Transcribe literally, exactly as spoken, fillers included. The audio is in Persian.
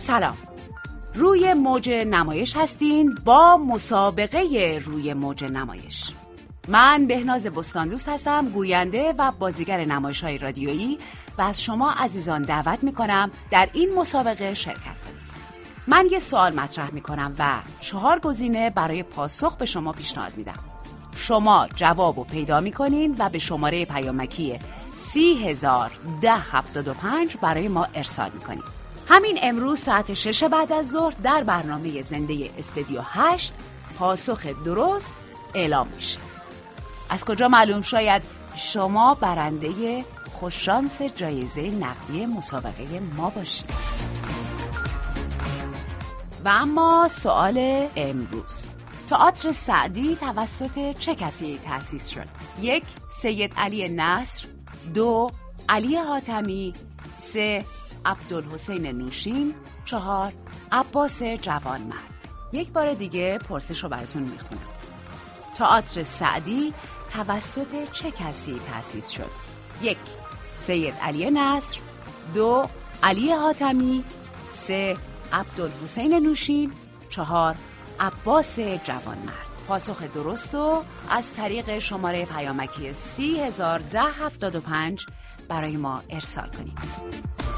سلام، روی موج نمایش هستین با مسابقه روی موج نمایش. من بهناز بستاندوست هستم، گوینده و بازیگر نمایش‌های رادیویی و از شما عزیزان دعوت می‌کنم در این مسابقه شرکت کنید. من یه سوال مطرح می‌کنم و چهار گزینه برای پاسخ به شما پیشنهاد میدم. شما جوابو پیدا می‌کنین و به شماره پیامکی سی هزار ده هفتاد و پنج برای ما ارسال می‌کنید. همین امروز ساعت شش بعد از ظهر در برنامه زنده استودیو هشت پاسخ درست اعلام میشه. از کجا معلوم شاید شما برنده خوششانس جایزه نقدی مسابقه ما باشید. و اما سوال امروز، تئاتر سعدی توسط چه کسی تأسیس شد؟ یک، سید علی نصر. دو، علی حاتمی. سه، عبدالحسین نوشین. چهار، عباس جوانمرد. یک بار دیگه پرسش رو براتون میخونم. تئاتر سعدی توسط چه کسی تأسیس شد؟ یک، سید علی نصر. دو، علی حاتمی. سه، عبدالحسین نوشین. چهار، عباس جوانمرد. پاسخ درست رو از طریق شماره پیامکی سی هزار ده هفتاد و پنج برای ما ارسال کنید.